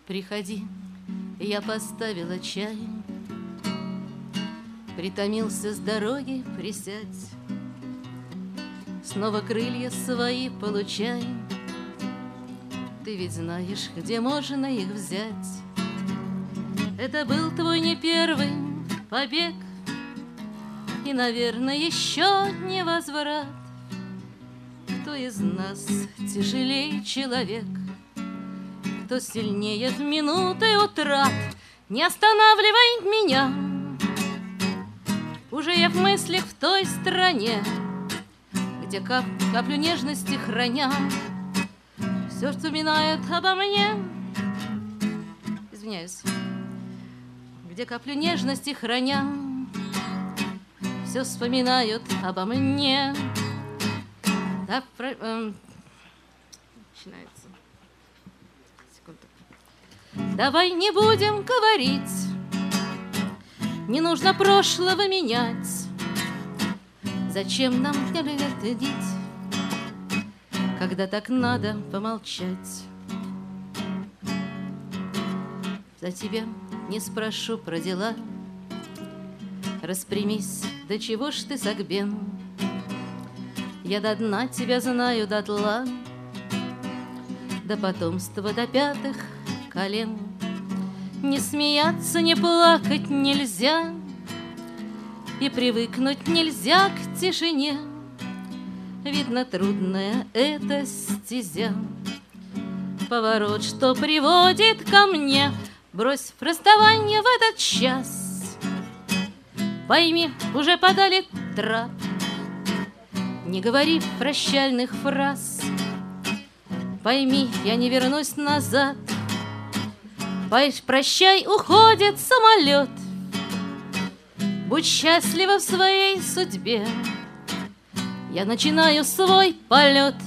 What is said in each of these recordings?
Приходи, я поставила чай. Притомился с дороги, присядь. Снова крылья свои получай. Ты ведь знаешь, где можно их взять. Это был твой не первый побег, и, наверное, еще не возврат. Кто из нас тяжелее человек, кто сильнее в минуты утрат? Не останавливай меня, уже я в мыслях в той стране, где каплю нежности храня, все вспоминает обо мне. Извиняюсь. Где каплю нежности храня, все вспоминают обо мне. Да, начинается. Секунду. Давай не будем говорить, не нужно прошлого менять. Зачем нам глядеть, когда так надо помолчать? За тебя не спрошу про дела. Распрямись, до чего ж ты согбен? Я до дна тебя знаю дотла, до потомства, до пятых колен. Не смеяться, не плакать нельзя, и привыкнуть нельзя к тишине. Видно, трудная эта стезя, поворот, что приводит ко мне. Брось расставание в этот час, пойми, уже подали трап. Не говори прощальных фраз, пойми, я не вернусь назад. Прощай, уходит самолет. Будь счастлива в своей судьбе, я начинаю свой полет.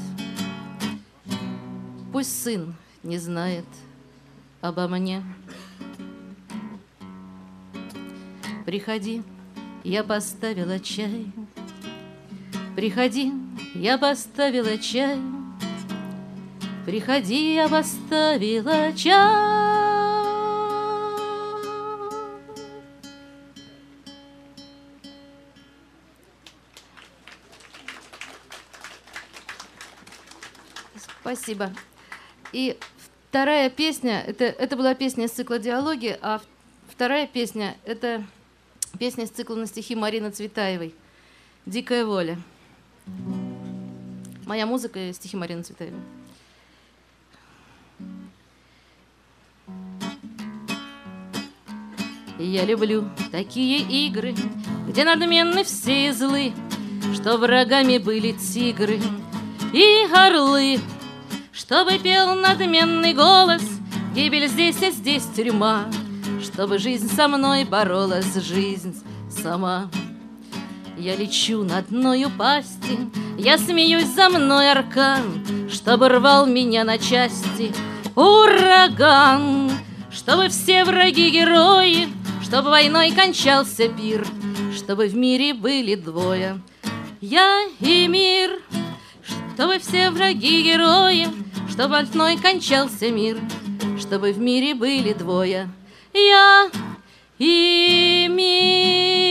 Пусть сын не знает обо мне. Приходи, я поставила чай. Приходи, я поставила чай. Приходи, я поставила чай. Спасибо. И вторая песня, это была песня из цикла «Диалоги», а вторая песня — это песня из цикла на стихи Марины Цветаевой «Дикая воля». Моя музыка и стихи Марины Цветаевой. Я люблю такие игры, где надменны все злы, что врагами были тигры и орлы, чтобы пел надменный голос, гибель здесь, а здесь тюрьма, чтобы жизнь со мной боролась, жизнь сама. Я лечу на дною пасти, я смеюсь, за мной аркан, чтобы рвал меня на части ураган, чтобы все враги герои, чтобы войной кончался пир, чтобы в мире были двое, я и мир, чтобы все враги герои, чтобы войной кончался мир, чтобы в мире были двое, я и мир.